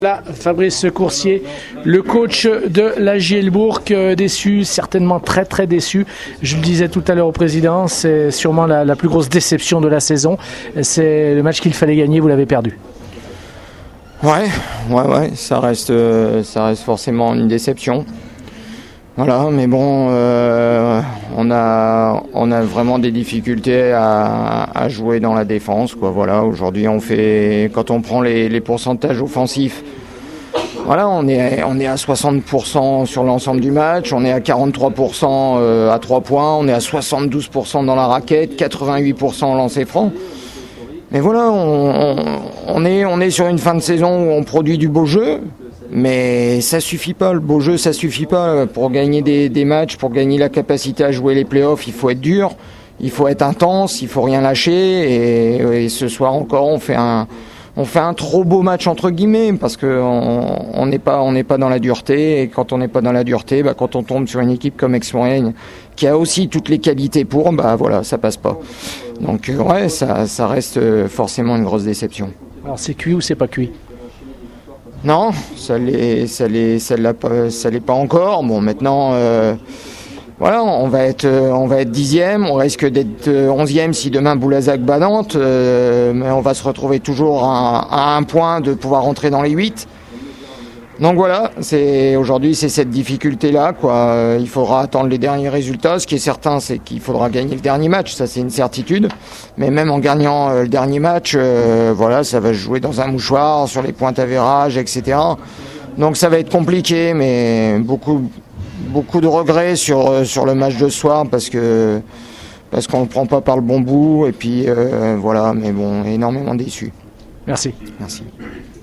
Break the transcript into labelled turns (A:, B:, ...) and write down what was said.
A: Là, Fabrice Coursier, le coach de la JL Bourg, déçu, certainement très très déçu. Je le disais tout à l'heure au président, c'est sûrement la plus grosse déception de la saison. C'est le match qu'il fallait gagner, vous l'avez perdu.
B: Ouais, ça reste forcément une déception. Voilà, mais bon, on a vraiment des difficultés à jouer dans la défense, quoi. Voilà, aujourd'hui quand on prend les pourcentages offensifs, voilà, on est à 60% sur l'ensemble du match, on est à 43% à 3 points, on est à 72% dans la raquette, 88% en lancer franc. Mais voilà, on est sur une fin de saison où on produit du beau jeu. Mais ça suffit pas, le beau jeu ça suffit pas. Pour gagner des matchs, pour gagner la capacité à jouer les playoffs, il faut être dur, il faut être intense, il faut rien lâcher. Et ce soir encore, on fait un trop beau match entre guillemets parce que on n'est pas dans la dureté. Et quand on n'est pas dans la dureté, quand on tombe sur une équipe comme Aix-Moraigne qui a aussi toutes les qualités pour, voilà, ça passe pas. Donc ouais, ça reste forcément une grosse déception.
A: Alors c'est cuit ou c'est pas cuit ?
B: Non, ça l'est pas encore. Bon, maintenant, voilà, on va être 10e, on risque d'être 11e si demain Boulazac bat Nantes, mais on va se retrouver toujours à un point de pouvoir rentrer dans les 8. Donc voilà, aujourd'hui c'est cette difficulté-là, quoi. Il faudra attendre les derniers résultats. Ce qui est certain, c'est qu'il faudra gagner le dernier match, ça c'est une certitude. Mais même en gagnant le dernier match, voilà, ça va se jouer dans un mouchoir, sur les points d'avérage, etc. Donc ça va être compliqué, mais beaucoup de regrets sur le match de ce soir parce qu'on ne prend pas par le bon bout. Et puis voilà, mais bon, énormément déçu.
A: Merci.
B: Merci.